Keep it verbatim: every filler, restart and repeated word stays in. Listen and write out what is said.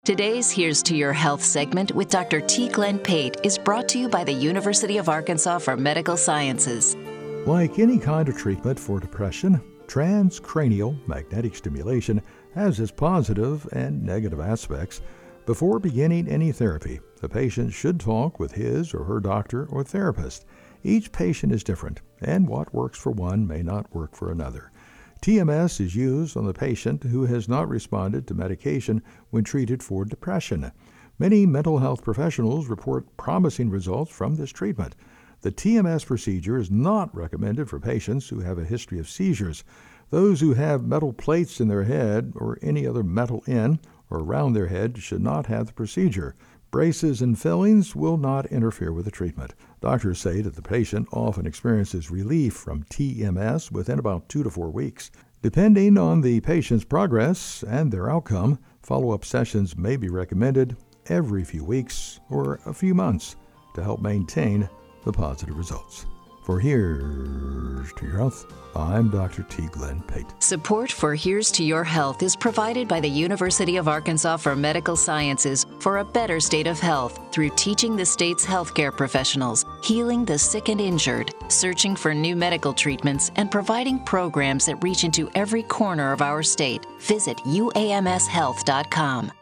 Today's Here's to Your Health segment with Doctor T. Glenn Pate is brought to you by the University of Arkansas for Medical Sciences. Like any kind of treatment for depression, transcranial magnetic stimulation has its positive and negative aspects. Before beginning any therapy, the patient should talk with his or her doctor or therapist. Each patient is different, and what works for one may not work for another. T M S is used on the patient who has not responded to medication when treated for depression. Many mental health professionals report promising results from this treatment. The T M S procedure is not recommended for patients who have a history of seizures. Those who have metal plates in their head or any other metal in or around their head should not have the procedure. Braces and fillings will not interfere with the treatment. Doctors say that the patient often experiences relief from T M S within about two to four weeks. Depending on the patient's progress and their outcome, follow-up sessions may be recommended every few weeks or a few months to help maintain the positive results. For Here's to Your Health, I'm Doctor T. Glenn Pate. Support for Here's to Your Health is provided by the University of Arkansas for Medical Sciences for a better state of health through teaching the state's healthcare professionals, healing the sick and injured, searching for new medical treatments, and providing programs that reach into every corner of our state. Visit U A M S health dot com.